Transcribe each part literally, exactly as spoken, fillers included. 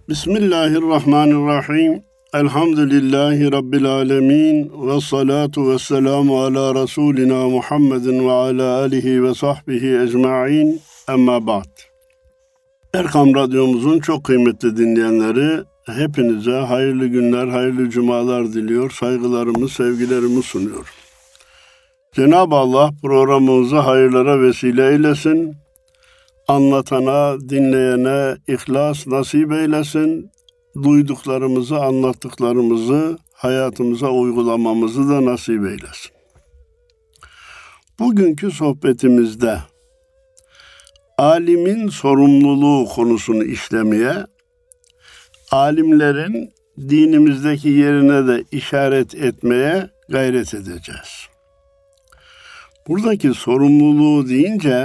Bismillahirrahmanirrahim. Elhamdülillahi Rabbil alemin. Ve salatu ve selamu ala Resulina Muhammedin ve ala alihi ve sahbihi ecma'in. Emma ba'd. Erkam Radyomuzun çok kıymetli dinleyenleri, hepinize hayırlı günler, hayırlı cumalar diliyor. Saygılarımı, sevgilerimi sunuyorum. Cenab-ı Allah programımızı hayırlara vesile eylesin. Anlatana, dinleyene ihlas nasip eylesin. Duyduklarımızı, anlattıklarımızı hayatımıza uygulamamızı da nasip eylesin. Bugünkü sohbetimizde alimin sorumluluğu konusunu işlemeye, alimlerin dinimizdeki yerine de işaret etmeye gayret edeceğiz. Buradaki sorumluluğu deyince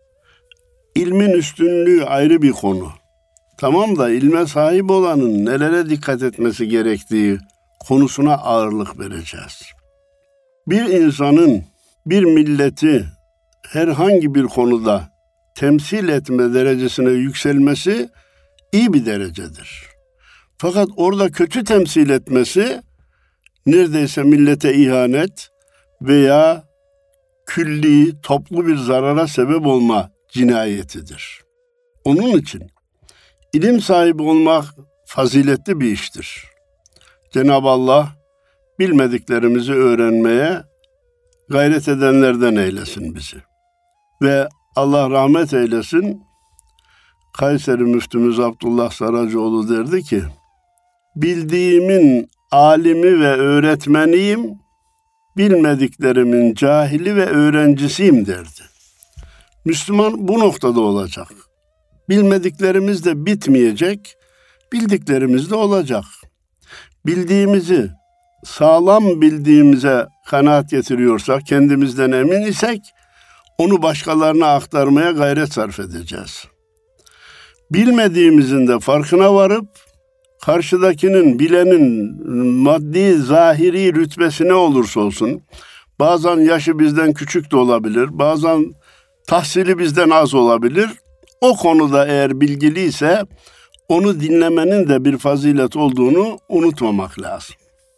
ilmin üstünlüğü ayrı bir konu. Tamam da ilme sahip olanın nelere dikkat etmesi gerektiği konusuna ağırlık vereceğiz. Bir insanın bir milleti herhangi bir konuda temsil etme derecesine yükselmesi iyi bir derecedir. Fakat orada kötü temsil etmesi neredeyse millete ihanet veya külli, toplu bir zarara sebep olma cinayetidir. Onun için ilim sahibi olmak faziletli bir iştir. Cenab-ı Allah bilmediklerimizi öğrenmeye gayret edenlerden eylesin bizi. Ve Allah rahmet eylesin, Kayseri Müftümüz Abdullah Saracoğlu derdi ki, bildiğimin alimi ve öğretmeniyim, bilmediklerimin cahili ve öğrencisiyim derdi. Müslüman bu noktada olacak. Bilmediklerimiz de bitmeyecek, bildiklerimiz de olacak. Bildiğimizi sağlam bildiğimize kanaat getiriyorsak, kendimizden emin isek, onu başkalarına aktarmaya gayret sarf edeceğiz. Bilmediğimizin de farkına varıp, karşıdakinin, bilenin maddi, zahiri rütbesi ne olursa olsun, bazen yaşı bizden küçük de olabilir, bazen tahsili bizden az olabilir. O konuda eğer bilgiliyse onu dinlemenin de bir fazilet olduğunu unutmamak lazım.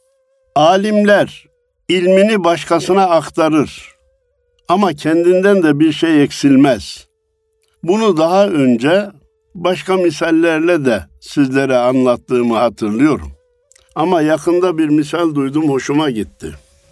Alimler ilmini başkasına aktarır ama kendinden de bir şey eksilmez. Bunu daha önce başka misallerle de sizlere anlattığımı hatırlıyorum. Ama yakında bir misal duydum, hoşuma gitti.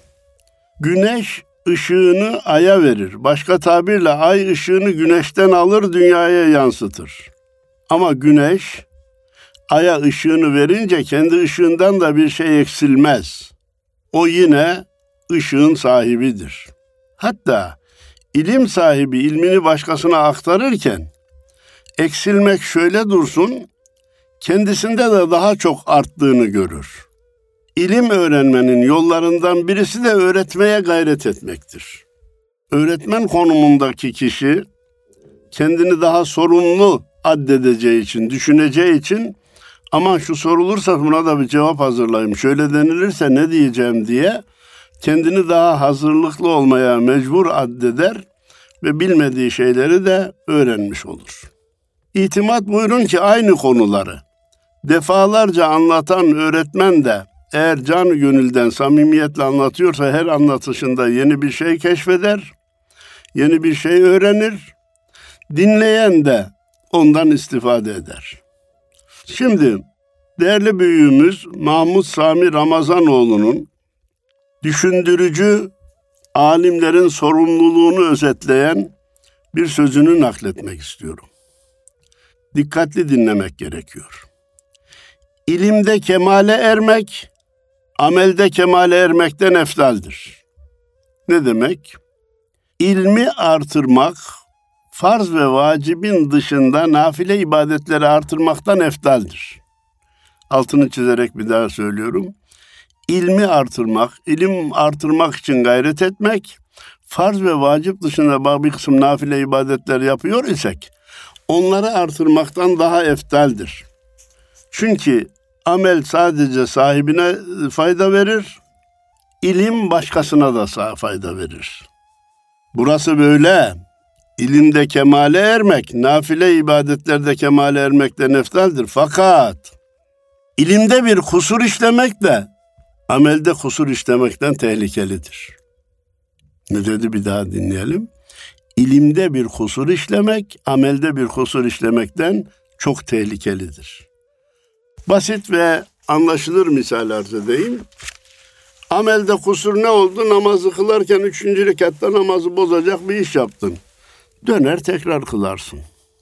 Güneş ışığını aya verir. Başka tabirle ay ışığını güneşten alır, dünyaya yansıtır. Ama güneş aya ışığını verince kendi ışığından da bir şey eksilmez. O yine ışığın sahibidir. Hatta ilim sahibi ilmini başkasına aktarırken eksilmek şöyle dursun, kendisinde de daha çok arttığını görür. İlim öğrenmenin yollarından birisi de öğretmeye gayret etmektir. Öğretmen konumundaki kişi kendini daha sorumlu addedeceği için, düşüneceği için aman şu sorulursa buna da bir cevap hazırlayayım, şöyle denilirse ne diyeceğim diye kendini daha hazırlıklı olmaya mecbur addeder ve bilmediği şeyleri de öğrenmiş olur. İtimat buyurun ki aynı konuları defalarca anlatan öğretmen de eğer canı gönülden samimiyetle anlatıyorsa her anlatışında yeni bir şey keşfeder, yeni bir şey öğrenir, dinleyen de ondan istifade eder. Şimdi değerli büyüğümüz Mahmud Sami Ramazanoğlu'nun düşündürücü alimlerin sorumluluğunu özetleyen bir sözünü nakletmek istiyorum. Dikkatli dinlemek gerekiyor. İlimde kemale ermek, amelde kemale ermekten eftaldir. Ne demek? İlmi artırmak, farz ve vacibin dışında nafile ibadetleri artırmaktan eftaldir. Altını çizerek bir daha söylüyorum. İlmi artırmak, ilim artırmak için gayret etmek, farz ve vacip dışında bir kısım nafile ibadetler yapıyor isek, onları artırmaktan daha eftaldir. Çünkü amel sadece sahibine fayda verir, ilim başkasına da fayda verir. Burası böyle. İlimde kemale ermek, nafile ibadetlerde kemale ermekten eftaldir. Fakat ilimde bir kusur işlemek de amelde kusur işlemekten tehlikelidir. Ne dedi bir daha dinleyelim. İlimde bir kusur işlemek, amelde bir kusur işlemekten çok tehlikelidir. Basit ve anlaşılır misal arz edeyim. Amelde kusur ne oldu? Namazı kılarken üçüncü rekatta namazı bozacak bir iş yaptın. Döner tekrar kılarsın.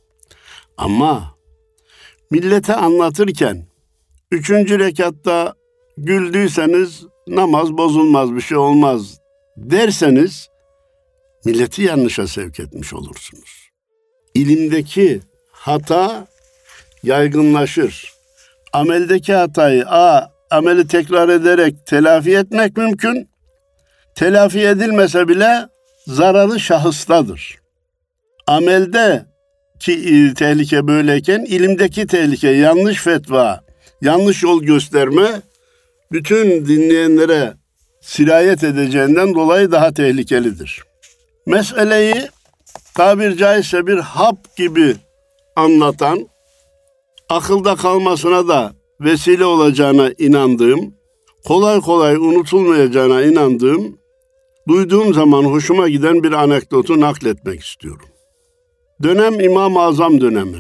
Ama millete anlatırken üçüncü rekatta güldüyseniz namaz bozulmaz, bir şey olmaz derseniz milleti yanlışa sevk etmiş olursunuz. İlimdeki hata yaygınlaşır. Ameldeki hatayı a ameli tekrar ederek telafi etmek mümkün. Telafi edilmese bile zararı şahıstadır. Amelde ki tehlike böyleyken ilimdeki tehlike, yanlış fetva, yanlış yol gösterme bütün dinleyenlere sirayet edeceğinden dolayı daha tehlikelidir. Meseleyi tabir caizse bir hap gibi anlatan, akılda kalmasına da vesile olacağına inandığım, kolay kolay unutulmayacağına inandığım, duyduğum zaman hoşuma giden bir anekdotu nakletmek istiyorum. Dönem İmam-ı Azam dönemi.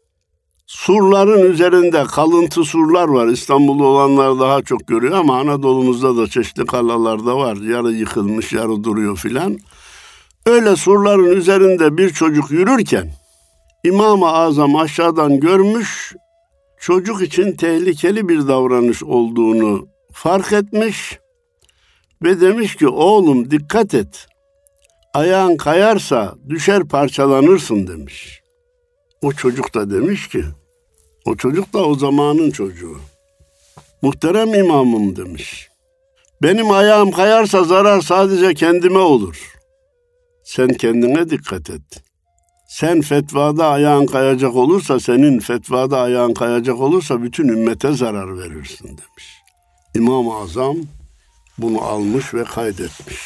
Surların üzerinde kalıntı surlar var. İstanbul'da olanlar daha çok görüyor ama Anadolu'muzda da çeşitli kalalarda var. Yarı yıkılmış, yarı duruyor filan. Öyle surların üzerinde bir çocuk yürürken İmam-ı Azam aşağıdan görmüş, çocuk için tehlikeli bir davranış olduğunu fark etmiş ve demiş ki oğlum dikkat et. Ayağın kayarsa düşer parçalanırsın demiş. O çocuk da demiş ki, o çocuk da o zamanın çocuğu. Muhterem imamım demiş. Benim ayağım kayarsa zarar sadece kendime olur. Sen kendine dikkat et. Sen fetvada ayağın kayacak olursa, senin fetvada ayağın kayacak olursa bütün ümmete zarar verirsin demiş. İmam-ı Azam bunu almış ve kaydetmiş.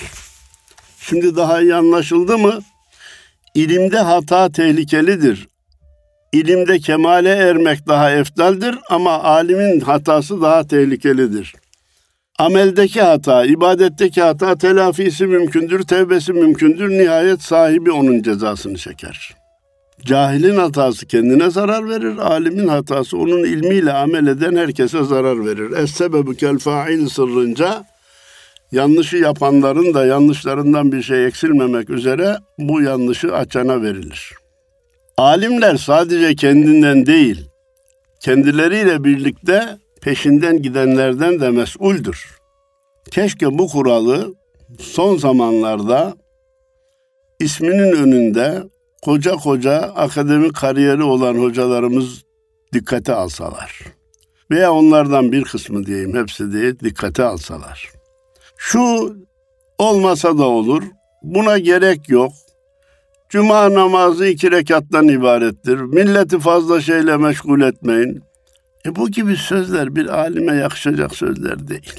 Şimdi daha iyi anlaşıldı mı? İlimde hata tehlikelidir. İlimde kemale ermek daha eftaldir ama alimin hatası daha tehlikelidir. Ameldeki hata, ibadetteki hata telafisi mümkündür, tevbesi mümkündür. Nihayet sahibi onun cezasını çeker. Cahilin hatası kendine zarar verir, alimin hatası onun ilmiyle amel eden herkese zarar verir. Es-sebebu kel fa'il sırrınca yanlışı yapanların da yanlışlarından bir şey eksilmemek üzere bu yanlışı açana verilir. Alimler sadece kendinden değil, kendileriyle birlikte peşinden gidenlerden de mesuldür. Keşke bu kuralı son zamanlarda isminin önünde koca koca akademik kariyeri olan hocalarımız dikkate alsalar. Veya onlardan bir kısmı diyeyim, hepsi değil, dikkate alsalar. Şu olmasa da olur, buna gerek yok. Cuma namazı iki rekattan ibarettir. Milleti fazla şeyle meşgul etmeyin. E bu gibi sözler bir alime yakışacak sözler değil.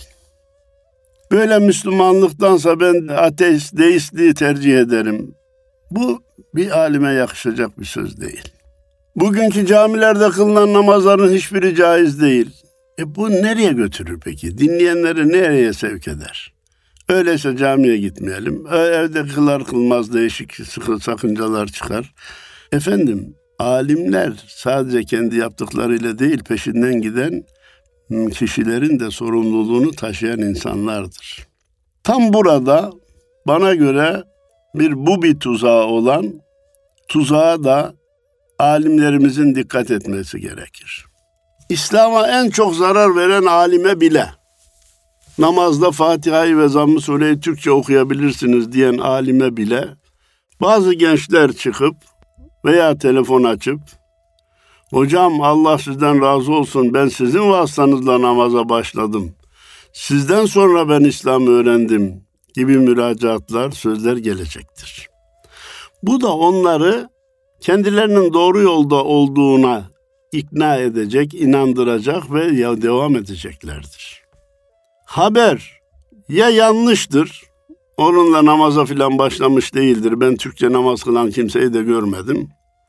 Böyle Müslümanlıktansa ben ateist, deistliği tercih ederim. Bu bir alime yakışacak bir söz değil. Bugünkü camilerde kılınan namazların hiçbiri caiz değil. E bu nereye götürür peki? Dinleyenleri nereye sevk eder? Öyleyse camiye gitmeyelim. Evde kılar kılmaz değişik sıkı sakıncalar çıkar. Efendim, alimler sadece kendi yaptıklarıyla değil, peşinden giden kişilerin de sorumluluğunu taşıyan insanlardır. Tam burada bana göre bir bu bir tuzağı olan tuzağa da alimlerimizin dikkat etmesi gerekir. İslam'a en çok zarar veren alime bile namazda Fatiha'yı ve Zamm-ı Sure'yi Türkçe okuyabilirsiniz diyen alime bile bazı gençler çıkıp veya telefon açıp hocam Allah sizden razı olsun ben sizin vasıtanızla namaza başladım. Sizden sonra ben İslam'ı öğrendim gibi müracaatlar, sözler gelecektir. Bu da onları kendilerinin doğru yolda olduğuna ikna edecek, inandıracak ve devam edeceklerdir. Haber ya yanlıştır, onunla namaza filan başlamış değildir. Ben Türkçe namaz kılan kimseyi de görmedim.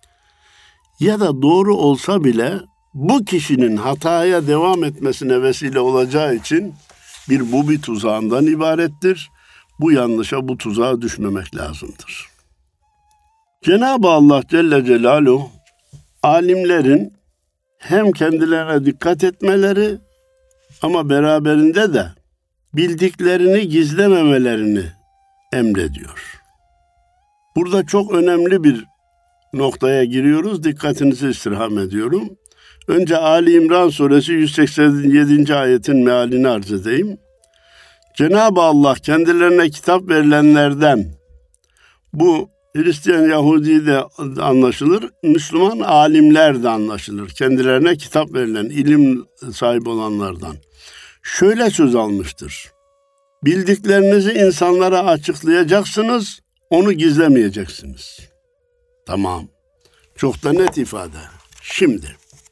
Ya da doğru olsa bile bu kişinin hataya devam etmesine vesile olacağı için bir bu bir tuzağından ibarettir. Bu yanlışa, bu tuzağa düşmemek lazımdır. Cenab-ı Allah Celle Celaluhu alimlerin hem kendilerine dikkat etmeleri ama beraberinde de bildiklerini gizlememelerini emrediyor. Burada çok önemli bir noktaya giriyoruz. Dikkatinizi istirham ediyorum. Önce Ali İmran Suresi yüz seksen yedinci ayetin mealini arz edeyim. Cenab-ı Allah kendilerine kitap verilenlerden, bu Hristiyan, Yahudi de anlaşılır, Müslüman alimler de anlaşılır. Kendilerine kitap verilen, ilim sahibi olanlardan. Şöyle söz almıştır. Bildiklerinizi insanlara açıklayacaksınız, onu gizlemeyeceksiniz. Tamam. Çok da net ifade. Şimdi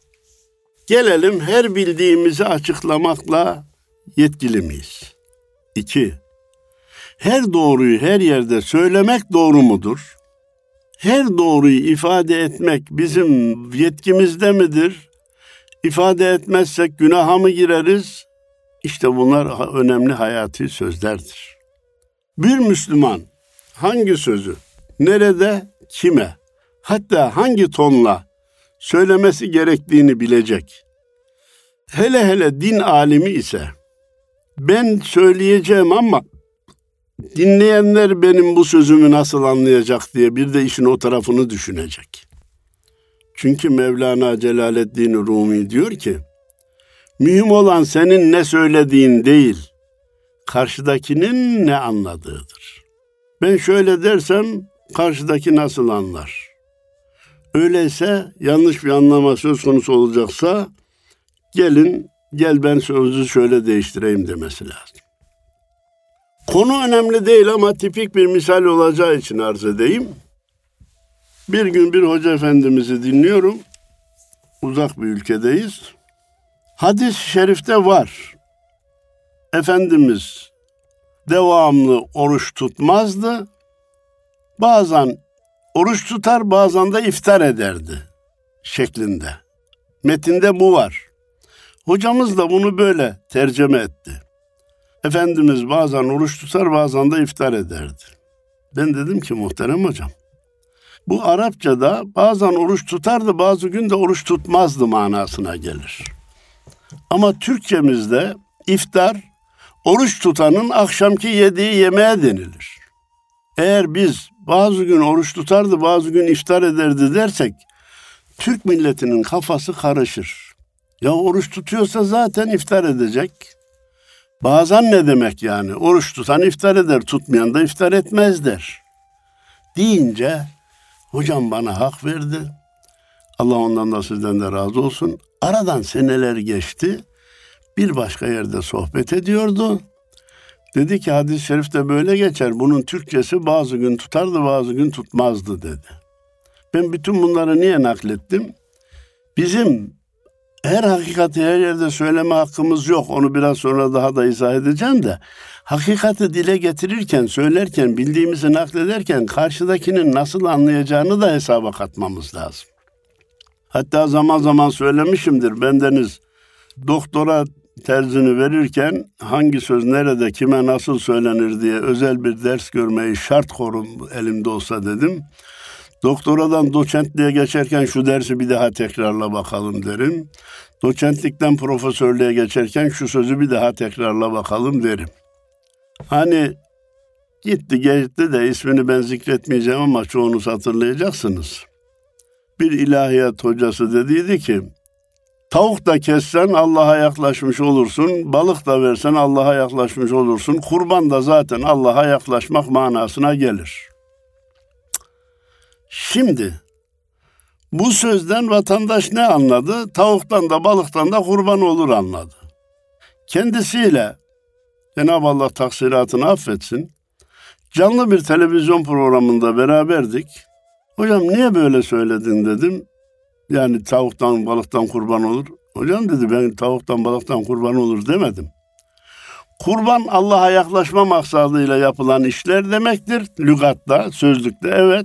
gelelim her bildiğimizi açıklamakla yetkili miyiz? İki, her doğruyu her yerde söylemek doğru mudur? Her doğruyu ifade etmek bizim yetkimizde midir? İfade etmezsek günaha mı gireriz? İşte bunlar önemli hayati sözlerdir. Bir Müslüman hangi sözü, nerede, kime, hatta hangi tonla söylemesi gerektiğini bilecek. Hele hele din alimi ise ben söyleyeceğim ama dinleyenler benim bu sözümü nasıl anlayacak diye bir de işin o tarafını düşünecek. Çünkü Mevlana Celaleddin Rumi diyor ki, mühim olan senin ne söylediğin değil, karşıdakinin ne anladığıdır. Ben şöyle dersem karşıdaki nasıl anlar? Öyleyse yanlış bir anlama söz konusu olacaksa gelin gel ben sözü şöyle değiştireyim demesi lazım. Konu önemli değil ama tipik bir misal olacağı için arz edeyim. Bir gün bir hoca efendimizi dinliyorum. Uzak bir ülkedeyiz. Hadis-i şerifte var. Efendimiz devamlı oruç tutmazdı. Bazen oruç tutar, bazen de iftar ederdi şeklinde. Metinde bu var. Hocamız da bunu böyle tercüme etti. Efendimiz bazen oruç tutar, bazen de iftar ederdi. Ben dedim ki muhterem hocam, bu Arapçada bazen oruç tutardı, bazı gün de oruç tutmazdı manasına gelir. Ama Türkçemizde iftar, oruç tutanın akşamki yediği yemeğe denilir. Eğer biz bazı gün oruç tutardı, bazı gün iftar ederdi dersek, Türk milletinin kafası karışır. Ya oruç tutuyorsa zaten iftar edecek. Bazen ne demek yani? Oruç tutan iftar eder, tutmayan da iftar etmez der. Deyince hocam bana hak verdi. Allah ondan da sizden de razı olsun. Aradan seneler geçti. Bir başka yerde sohbet ediyordu. Dedi ki hadis-i şerifte böyle geçer. Bunun Türkçesi bazı gün tutardı, bazı gün tutmazdı dedi. Ben bütün bunları niye naklettim? Bizim her hakikati her yerde söyleme hakkımız yok. Onu biraz sonra daha da izah edeceğim de. Hakikati dile getirirken, söylerken, bildiğimizi naklederken karşıdakinin nasıl anlayacağını da hesaba katmamız lazım. Hatta zaman zaman söylemişimdir. Bendeniz doktora terzini verirken hangi söz nerede, kime nasıl söylenir diye özel bir ders görmeyi şart korum elimde olsa dedim. Doktoradan doçentliğe geçerken şu dersi bir daha tekrarla bakalım derim. Doçentlikten profesörlüğe geçerken şu sözü bir daha tekrarla bakalım derim. Hani gitti geçti de ismini ben zikretmeyeceğim ama çoğunuz hatırlayacaksınız. Bir ilahiyat hocası dediydi ki, tavuk da kessen Allah'a yaklaşmış olursun, balık da versen Allah'a yaklaşmış olursun, kurban da zaten Allah'a yaklaşmak manasına gelir. Şimdi bu sözden vatandaş ne anladı? Tavuktan da balıktan da kurban olur anladı. Kendisiyle Cenab-ı Allah taksiratını affetsin, canlı bir televizyon programında beraberdik. Hocam niye böyle söyledin dedim. Yani tavuktan balıktan kurban olur. Hocam dedi ben tavuktan balıktan kurban olur demedim. Kurban Allah'a yaklaşma maksadıyla yapılan işler demektir. Lügatta, sözlükte evet.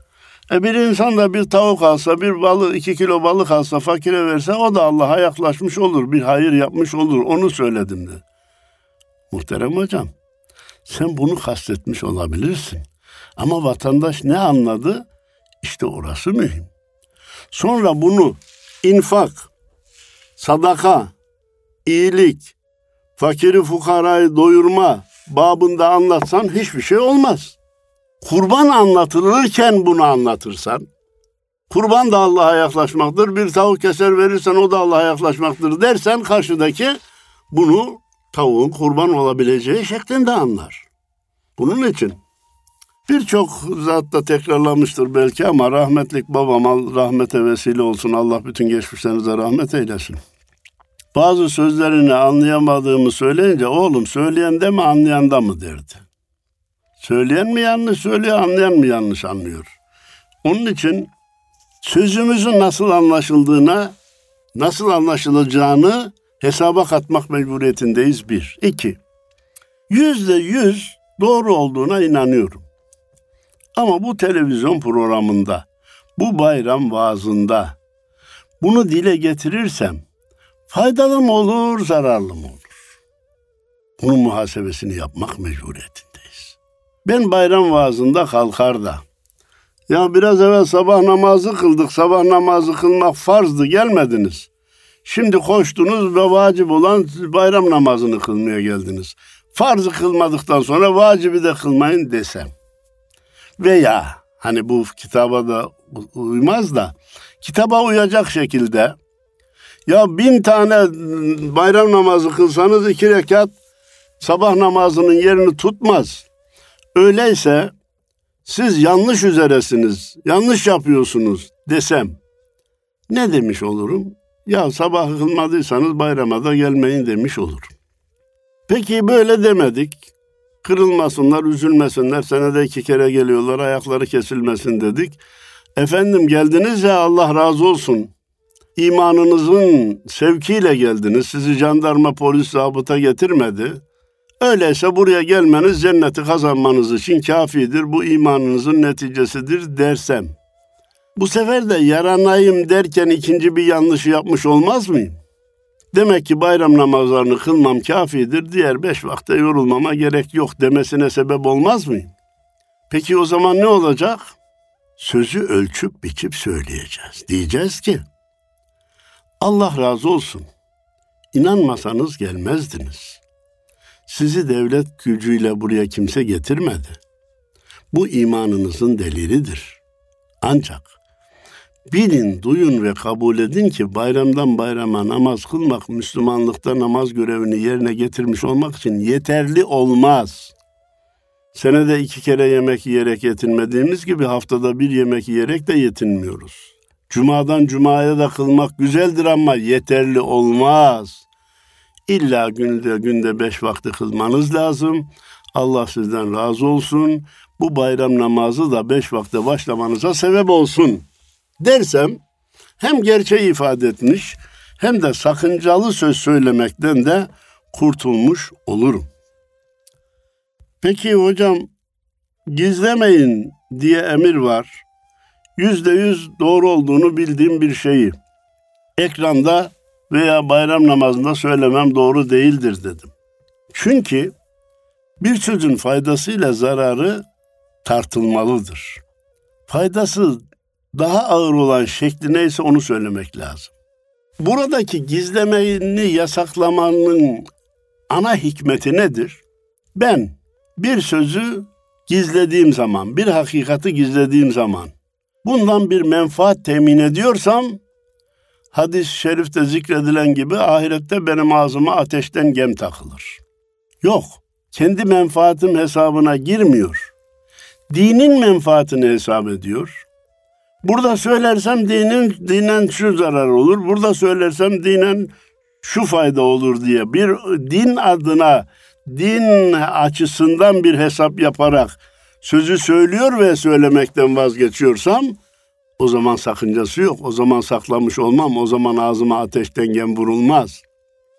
E bir insan da bir tavuk alsa, bir balık, iki kilo balık alsa, fakire verse o da Allah'a yaklaşmış olur. Bir hayır yapmış olur. Onu söyledim de. Muhterem hocam, sen bunu kastetmiş olabilirsin. Ama vatandaş ne anladı? İşte orası mühim. Sonra bunu infak, sadaka, iyilik, fakiri fukarayı doyurma babında anlatsan hiçbir şey olmaz. Kurban anlatılırken bunu anlatırsan, kurban da Allah'a yaklaşmaktır, bir tavuk keser verirsen o da Allah'a yaklaşmaktır dersen karşıdaki bunu tavuğun kurban olabileceği şeklinde anlar. Bunun için birçok zat da tekrarlamıştır belki ama rahmetlik babama rahmete vesile olsun. Allah bütün geçmişlerinize rahmet eylesin. Bazı sözlerini anlayamadığımı söyleyince oğlum söyleyen de mi anlayan da mı derdi. Söyleyen mi yanlış söylüyor, anlayan mı yanlış anlıyor. Onun için sözümüzün nasıl anlaşıldığına, nasıl anlaşılacağını hesaba katmak mecburiyetindeyiz bir. İki, yüzde yüz doğru olduğuna inanıyorum. Ama bu televizyon programında, bu bayram vaazında bunu dile getirirsem faydalı mı olur, zararlı mı olur? Bunun muhasebesini yapmak mecburiyetindeyiz. Ben bayram vaazında kalkar da, ya biraz evvel sabah namazı kıldık, sabah namazı kılmak farzdı, gelmediniz. Şimdi koştunuz ve vacip olan bayram namazını kılmaya geldiniz. Farzı kılmadıktan sonra vacibi de kılmayın desem. Veya hani bu kitaba da uymaz da, kitaba uyacak şekilde, ya bin tane bayram namazı kılsanız iki rekat sabah namazının yerini tutmaz. Öyleyse siz yanlış üzeresiniz, yanlış yapıyorsunuz desem ne demiş olurum? Ya sabah kılmadıysanız bayrama da gelmeyin demiş olurum. Peki böyle demedik. Kırılmasınlar, üzülmesinler, senede iki kere geliyorlar, ayakları kesilmesin dedik. Efendim geldiniz ya, Allah razı olsun. İmanınızın sevkiyle geldiniz, sizi jandarma, polis, zabıta getirmedi. Öyleyse buraya gelmeniz cenneti kazanmanız için kafidir, bu imanınızın neticesidir dersem. Bu sefer de yaranayım derken ikinci bir yanlışı yapmış olmaz mıyım? Demek ki bayram namazlarını kılmam kafidir, diğer beş vakte yorulmama gerek yok demesine sebep olmaz mıyım? Peki o zaman ne olacak? Sözü ölçüp biçip söyleyeceğiz. Diyeceğiz ki, Allah razı olsun, İnanmasanız gelmezdiniz. Sizi devlet gücüyle buraya kimse getirmedi. Bu imanınızın delilidir. Ancak bilin, duyun ve kabul edin ki bayramdan bayrama namaz kılmak, Müslümanlıkta namaz görevini yerine getirmiş olmak için yeterli olmaz. Senede iki kere yemek yiyerek yetinmediğimiz gibi haftada bir yemek yiyerek de yetinmiyoruz. Cuma'dan Cuma'ya da kılmak güzeldir ama yeterli olmaz. İlla günde günde beş vakti kılmanız lazım. Allah sizden razı olsun. Bu bayram namazı da beş vakte başlamanıza sebep olsun dersem hem gerçeği ifade etmiş hem de sakıncalı söz söylemekten de kurtulmuş olurum. Peki hocam, gizlemeyin diye emir var. Yüzde yüz doğru olduğunu bildiğim bir şeyi ekranda veya bayram namazında söylemem doğru değildir dedim. Çünkü bir sözün faydasıyla zararı tartılmalıdır. Faydası daha ağır olan şekli neyse onu söylemek lazım. Buradaki gizlemeni yasaklamanın ana hikmeti nedir? Ben bir sözü gizlediğim zaman, bir hakikati gizlediğim zaman bundan bir menfaat temin ediyorsam, hadis-i şerifte zikredilen gibi ahirette benim ağzıma ateşten gem takılır. Yok, kendi menfaatim hesabına girmiyor. Dinin menfaatini hesap ediyor. Burada söylersem dinin dinen şu zarar olur, burada söylersem dinen şu fayda olur diye bir din adına, din açısından bir hesap yaparak sözü söylüyor ve söylemekten vazgeçiyorsam o zaman sakıncası yok. O zaman saklamış olmam. O zaman ağzıma ateşten gem vurulmaz.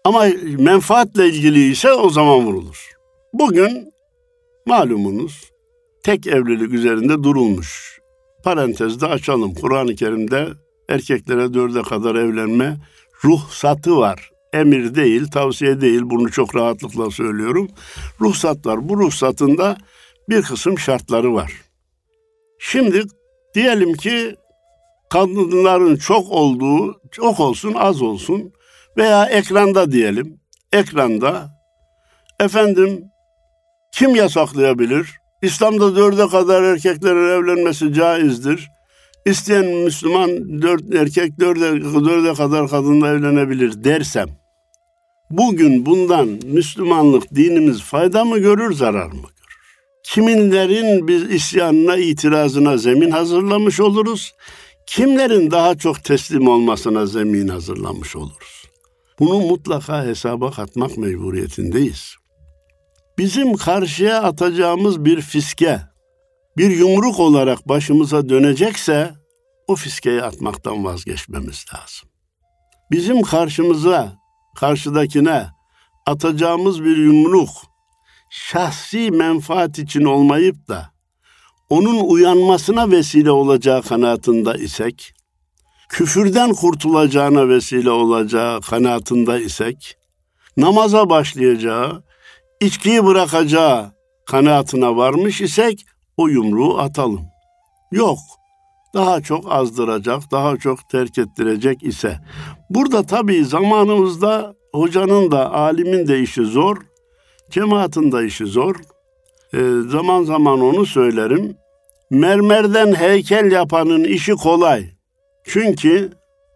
Ama menfaatle ilgili ise o zaman vurulur. Bugün malumunuz tek evlilik üzerinde durulmuş. Parantezde açalım. Kur'an-ı Kerim'de erkeklere dörde kadar evlenme ruhsatı var. Emir değil, tavsiye değil. Bunu çok rahatlıkla söylüyorum. Ruhsat var. Bu ruhsatında bir kısım şartları var. Şimdi diyelim ki kadınların çok olduğu, çok olsun az olsun veya ekranda diyelim. Ekranda efendim kim yasaklayabilir? İslam'da dörde kadar erkeklerin evlenmesi caizdir. İsteyen Müslüman dört erkek dörde, dörde kadar kadınla evlenebilir dersem, bugün bundan Müslümanlık dinimiz fayda mı görür, zarar mı görür? Kiminlerin biz isyanına, itirazına zemin hazırlamış oluruz, kimlerin daha çok teslim olmasına zemin hazırlamış oluruz. Bunu mutlaka hesaba katmak mecburiyetindeyiz. Bizim karşıya atacağımız bir fiske, bir yumruk olarak başımıza dönecekse o fiskeyi atmaktan vazgeçmemiz lazım. Bizim karşımıza, karşıdakine atacağımız bir yumruk şahsi menfaat için olmayıp da onun uyanmasına vesile olacağı kanaatinde isek, küfürden kurtulacağına vesile olacağı kanaatinde isek, namaza başlayacağı, içkiyi bırakacağı kanaatine varmış isek o yumruğu atalım. Yok, daha çok azdıracak, daha çok terk ettirecek ise. Burada tabii zamanımızda hocanın da, alimin de işi zor, cemaatin de işi zor. E, zaman zaman onu söylerim. Mermerden heykel yapanın işi kolay. Çünkü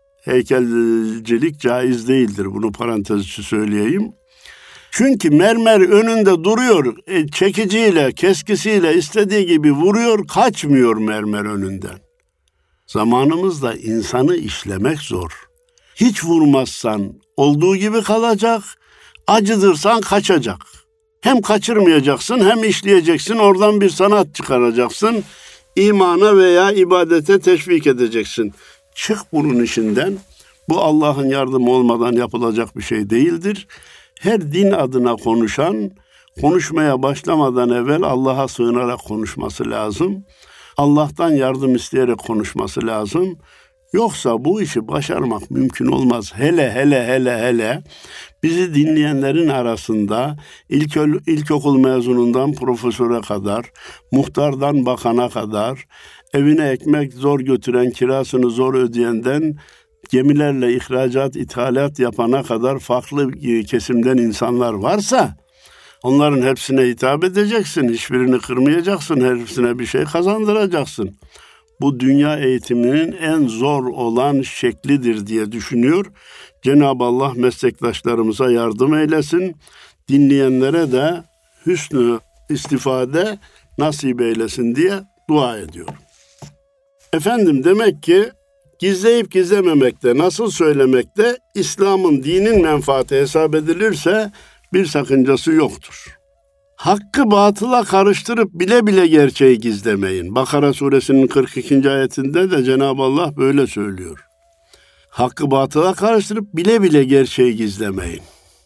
heykelcilik caiz değildir. Bunu parantez içi söyleyeyim. Çünkü mermer önünde duruyor, e, çekiciyle, keskisiyle istediği gibi vuruyor, kaçmıyor mermer önünden. Zamanımızda insanı işlemek zor. Hiç vurmazsan olduğu gibi kalacak, acıdırsan kaçacak. Hem kaçırmayacaksın hem işleyeceksin, oradan bir sanat çıkaracaksın, imana veya ibadete teşvik edeceksin. Çık bunun işinden, bu Allah'ın yardımı olmadan yapılacak bir şey değildir. Her din adına konuşan, konuşmaya başlamadan evvel Allah'a sığınarak konuşması lazım. Allah'tan yardım isteyerek konuşması lazım. Yoksa bu işi başarmak mümkün olmaz. Hele hele hele hele bizi dinleyenlerin arasında ilk, ilkokul mezunundan profesöre kadar, muhtardan bakana kadar, evine ekmek zor götüren, kirasını zor ödeyenden, gemilerle ihracat, ithalat yapana kadar farklı kesimden insanlar varsa onların hepsine hitap edeceksin. Hiçbirini kırmayacaksın. Hepsine bir şey kazandıracaksın. Bu dünya eğitiminin en zor olan şeklidir diye düşünüyor. Cenab-ı Allah meslektaşlarımıza yardım eylesin. Dinleyenlere de hüsnü istifade nasip eylesin diye dua ediyorum. Efendim demek ki gizleyip gizlememekte, nasıl söylemekte İslam'ın, dinin menfaati hesap edilirse bir sakıncası yoktur. Hakkı batıla karıştırıp bile bile gerçeği gizlemeyin. Bakara suresinin kırk ikinci ayetinde de Cenab-ı Allah böyle söylüyor. Hakkı batıla karıştırıp bile bile gerçeği gizlemeyin.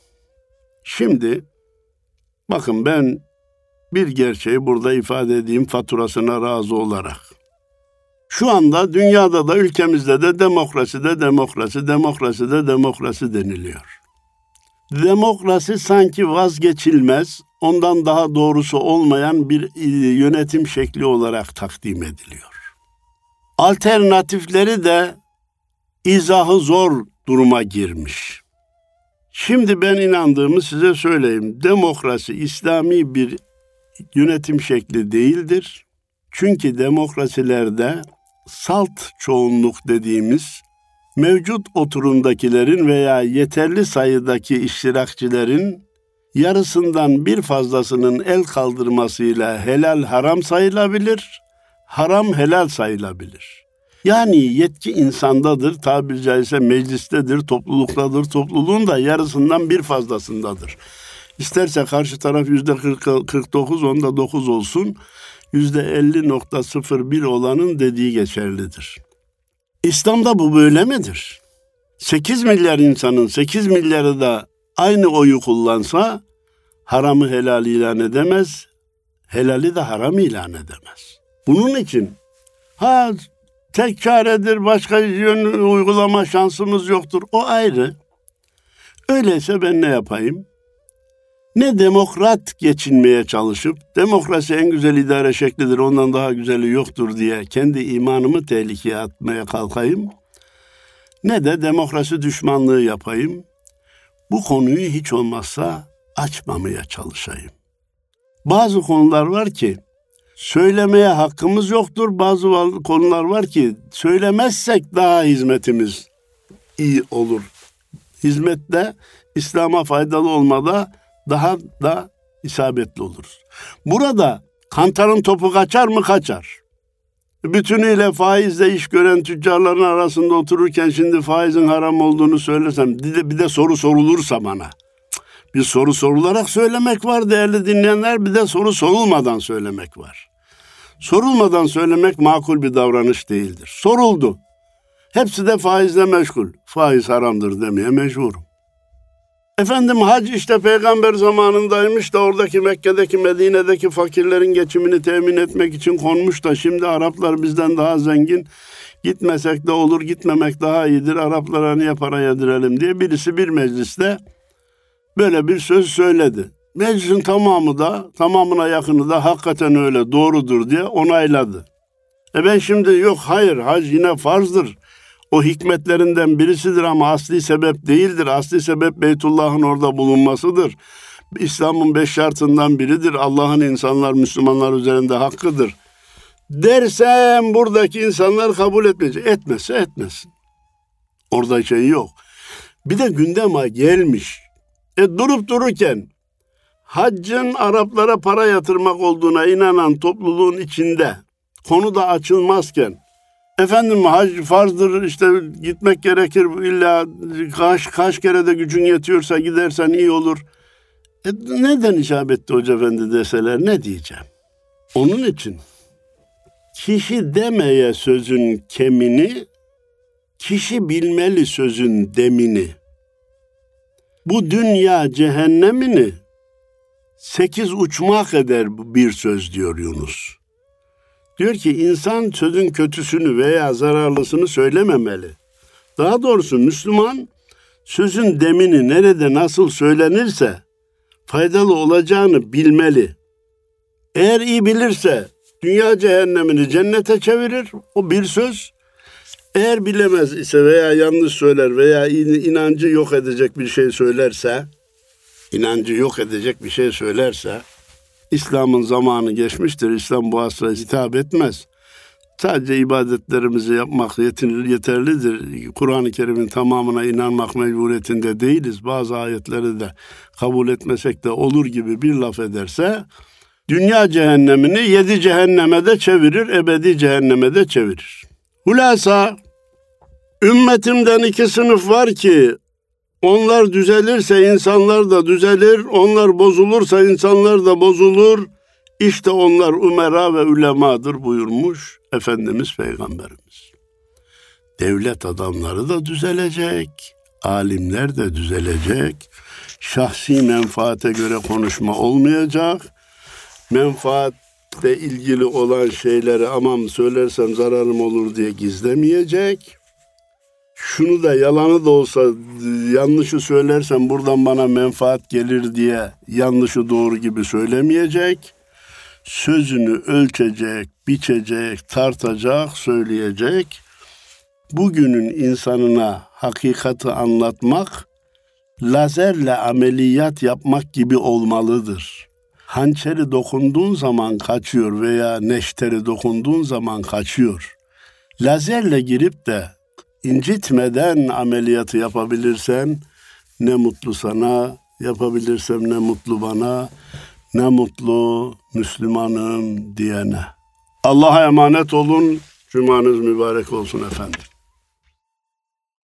Şimdi bakın ben bir gerçeği burada ifade edeyim faturasına razı olarak. Şu anda dünyada da ülkemizde de demokraside demokrasi, demokraside demokrasi deniliyor. Demokrasi sanki vazgeçilmez, ondan daha doğrusu olmayan bir yönetim şekli olarak takdim ediliyor. Alternatifleri de izahı zor duruma girmiş. Şimdi ben inandığımı size söyleyeyim. Demokrasi İslami bir yönetim şekli değildir. Çünkü demokrasilerde salt çoğunluk dediğimiz mevcut oturumdakilerin veya yeterli sayıdaki iştirakçilerin yarısından bir fazlasının el kaldırmasıyla helal haram sayılabilir, haram helal sayılabilir. Yani yetki insandadır, tabiri caizse meclistedir, topluluktadır, topluluğun da yarısından bir fazlasındadır. İsterse karşı taraf yüzde kırk dokuz, onda dokuz olsun, yüzde elli nokta sıfır bir olanın dediği geçerlidir. İslam'da bu böyle midir? sekiz milyar insanın sekiz milyarı da aynı oyu kullansa haramı helal ilan edemez, helali de haram ilan edemez. Bunun için ha tek çaredir, başka yön uygulama şansımız yoktur. O ayrı. Öyleyse ben ne yapayım? Ne demokrat geçinmeye çalışıp, demokrasi en güzel idare şeklidir, ondan daha güzeli yoktur diye kendi imanımı tehlikeye atmaya kalkayım, ne de demokrasi düşmanlığı yapayım. Bu konuyu hiç olmazsa açmamaya çalışayım. Bazı konular var ki söylemeye hakkımız yoktur. Bazı konular var ki söylemezsek daha hizmetimiz iyi olur. Hizmette İslam'a faydalı olmada daha da isabetli oluruz. Burada kantarın topu kaçar mı? Kaçar. Bütünüyle faizle iş gören tüccarların arasında otururken şimdi faizin haram olduğunu söylesem, bir de, bir de soru sorulursa bana. Bir soru sorularak söylemek var değerli dinleyenler, bir de soru sorulmadan söylemek var. Sorulmadan söylemek makul bir davranış değildir. Soruldu. Hepsi de faizle meşgul. Faiz haramdır demeye mecburum. Efendim hac işte peygamber zamanındaymış da oradaki Mekke'deki, Medine'deki fakirlerin geçimini temin etmek için konmuş da şimdi Araplar bizden daha zengin. Gitmesek de olur, gitmemek daha iyidir. Araplara niye para yedirelim diye birisi bir mecliste böyle bir söz söyledi. Meclisin tamamı da, tamamına yakını da hakikaten öyle doğrudur diye onayladı. E ben şimdi yok hayır hac yine farzdır. O hikmetlerinden birisidir ama asli sebep değildir. Asli sebep Beytullah'ın orada bulunmasıdır. İslam'ın beş şartından biridir. Allah'ın insanlar, Müslümanlar üzerinde hakkıdır. Dersem buradaki insanlar kabul etmeyecek. Etmezse etmesin. Orada şey yok. Bir de gündeme gelmiş. E durup dururken haccın Araplara para yatırmak olduğuna inanan topluluğun içinde konu da açılmazken efendim hac farzdır işte gitmek gerekir illa kaç, kaç kere de gücün yetiyorsa gidersen iyi olur. E neden icap etti Hoca Efendi deseler ne diyeceğim? Onun için kişi demeye sözün kemini, kişi bilmeli sözün demini. Bu dünya cehennemini sekiz uçmak eder bir söz diyor Yunus. Diyor ki insan sözün kötüsünü veya zararlısını söylememeli. Daha doğrusu Müslüman sözün demini nerede nasıl söylenirse faydalı olacağını bilmeli. Eğer iyi bilirse dünya cehennemini cennete çevirir, o bir söz. Eğer bilemez ise veya yanlış söyler veya inancı yok edecek bir şey söylerse, inancı yok edecek bir şey söylerse, İslam'ın zamanı geçmiştir. İslam bu asra hitap etmez. Sadece ibadetlerimizi yapmak yeterlidir. Kur'an-ı Kerim'in tamamına inanmak mecburiyetinde değiliz. Bazı ayetleri de kabul etmesek de olur gibi bir laf ederse, dünya cehennemini yedi cehenneme de çevirir, ebedi cehenneme de çevirir. Hulasa, ümmetimden iki sınıf var ki, onlar düzelirse insanlar da düzelir, onlar bozulursa insanlar da bozulur. İşte onlar umera ve ulemadır buyurmuş Efendimiz Peygamberimiz. Devlet adamları da düzelecek, alimler de düzelecek. Şahsi menfaate göre konuşma olmayacak. Menfaatle ilgili olan şeyleri aman söylersem zararım olur diye gizlemeyecek. Şunu da yalanı da olsa yanlışı söylersem buradan bana menfaat gelir diye yanlışı doğru gibi söylemeyecek. Sözünü ölçecek, biçecek, tartacak, söyleyecek. Bugünün insanına hakikati anlatmak, lazerle ameliyat yapmak gibi olmalıdır. Hançeri dokunduğun zaman kaçıyor veya neşteri dokunduğun zaman kaçıyor. Lazerle girip de incitmeden ameliyatı yapabilirsen ne mutlu sana, yapabilirsem ne mutlu bana, ne mutlu Müslümanım diyene. Allah'a emanet olun, cumanız mübarek olsun efendim.